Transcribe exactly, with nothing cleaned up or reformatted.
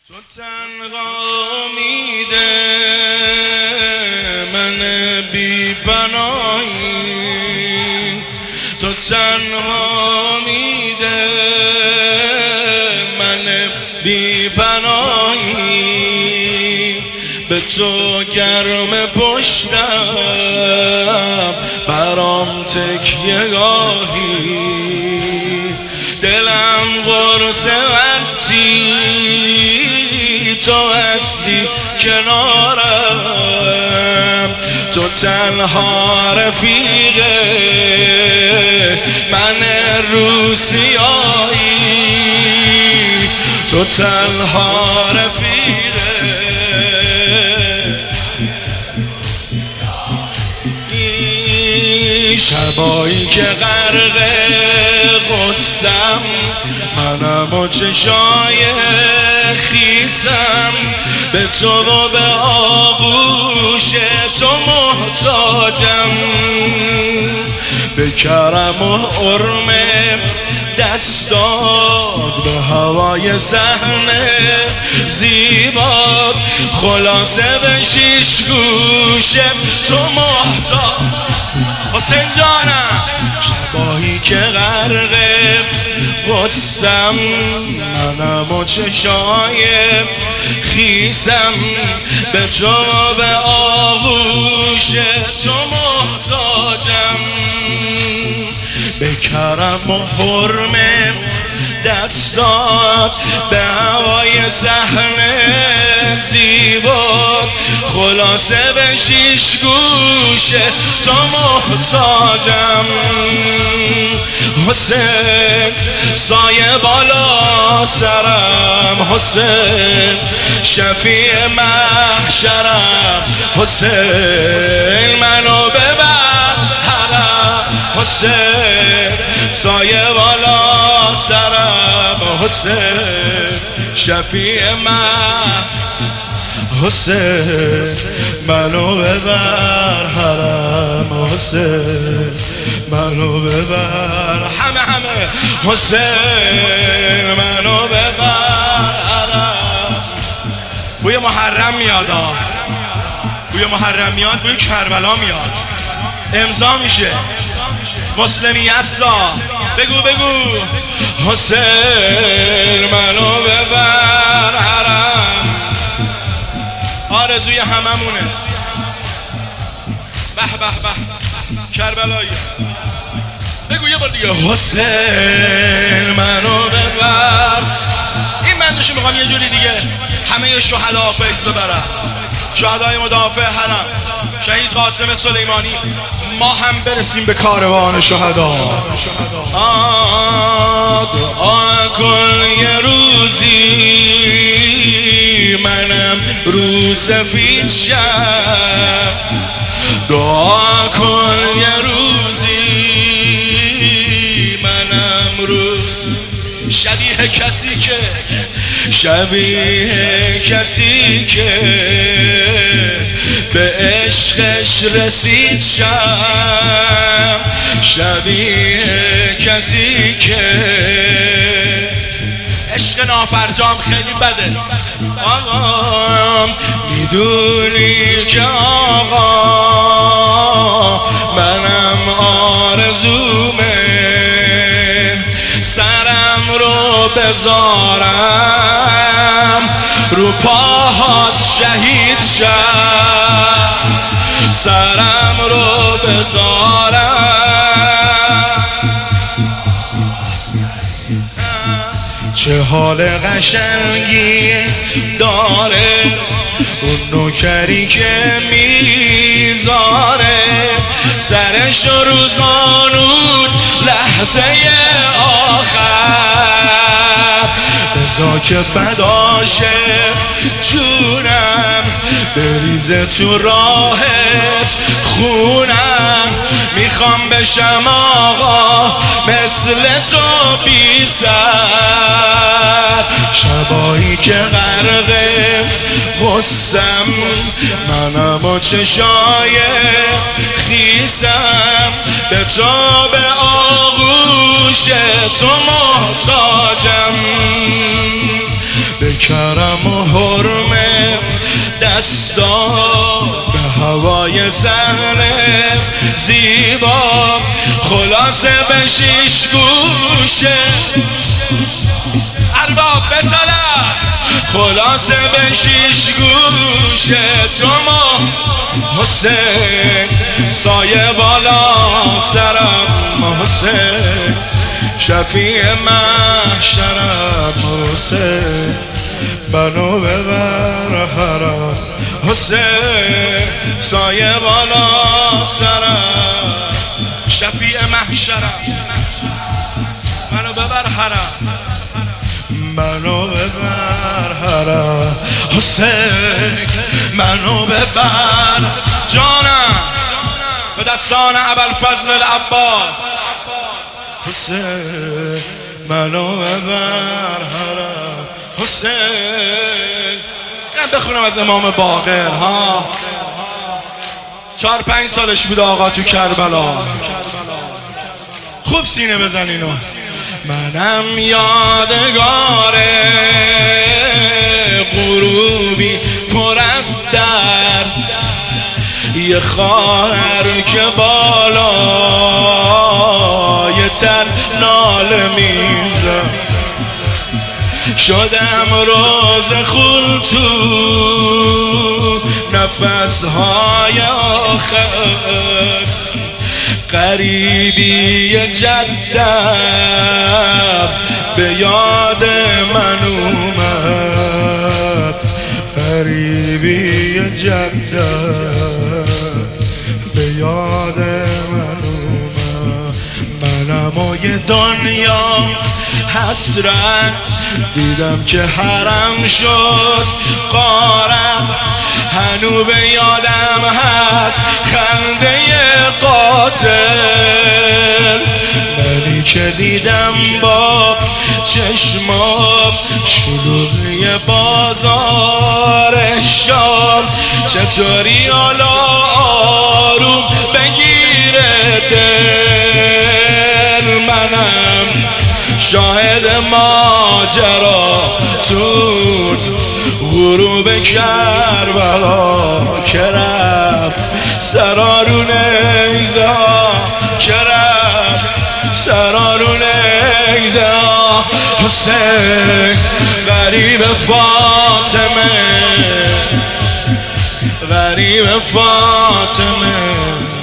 تو تنها امیده من بی پناهی، تو تنها امیده من بی پناهی، به تو گرم پشتم برام تکیه گاهی، دلم قرص وقتی تو هستی کنارم، تو تنها رفیقه من رو سیاهی، تو تنها رفیقه شبایی که غرق غصم منم و چشای خیسم، به تو و به آغوش تو محتاجم، به کرم و حرم دستات، به هوای صحنه زیبات، خلاصه به شیش گوشه تو محتاج. حسین جانم شبایی که غرق غصم منم و چشای خیسم، به تو و به آغوش تو محتاجم، به کرم و حرم دستات، به هوای صحنه زیبات، خلاصه به شیش گوشه تو محتاجم. حسین سایه بالا سرم، حسین شفیع محشرم، حسین منو ببر حرم، حسین سایه بالا سرم، حسین شفیع من، حسین منو ببر حرم، حسین منو ببر همه همه، حسین منو ببر حرم. بوی محرم میاد، بوی محرم میاد، بوی کربلا میاد، امضا میشه مسلمی هستا، بگو بگو حسین منو ببر حرم. آرزوی هممونه. به به به کربلایی، بگو یه بار دیگه حسین منو ببر. این بندشو میخوام یه جوری دیگه همه شهدا فیض ببرن، شهدای مدافع حرم، شهید قاسم سلیمانی، ما هم برسیم به کاروان شهدا. دعا کن یه روزی منم رو سفید شم، دعا کن یه روزی منم رو شبیه کسی که شبیه کسی که به عشقش رسید شم، شبیه کسی که عشق نافرجام خیلی بده. آقا میدونی که آقا منم آرزومه سرم رو بذارم رو پاهات شهید شم، سرم رو بذارم. چه حال قشنگی داره اون نوکری که میذاره سرش رو زانود لحظه آخر، بذار که فداشه جونم بریزه تو راهت خونم، میخوام بشم آقا مثل تو بی سر. شبایی که غرق غصم منم و چشای خیسم، به تو به آغوش تو محتاجم، به کرم و حرمه دستا به هوای زهره زیبا خلاصه به شیش گوشه ارباب بطلب خلاصه به شیش گوشه تو ما حسین سایه بالا سرم حسین شفیع محشرم حسین بنو ببر حرم حسین سایه بالا سرم شفیع محشرم منو ببر حرم منو ببر حرم حسین منو ببر جانم به دستان ابوالفضل العباس حسین منو ببر حرم حسین اینم بخونم از امام باقر ها چهار پنج سالش بود آقا تو کربلا خوب سینه بزن اینو منم یادگار غروبی پر از درد یه خواهر که بالای تن ناله میزد شدم روز خون تو نفسهای آخر قریبی جدم به یاد من اومد قریبی جدم به یاد من اومد منم و یه دنیا حسرت دیدم که حرم شد قارم هنو به یادم هست خنده قاتل منی که دیدم با چشمام شلوغی بازار شام چطوری حالا آروم بگیره دل منم شاهد ماجرا تو غروب کربلا کرم سرارون ایزا کرم سرارون ایزا حسین غریب فاطمه غریب فاطمه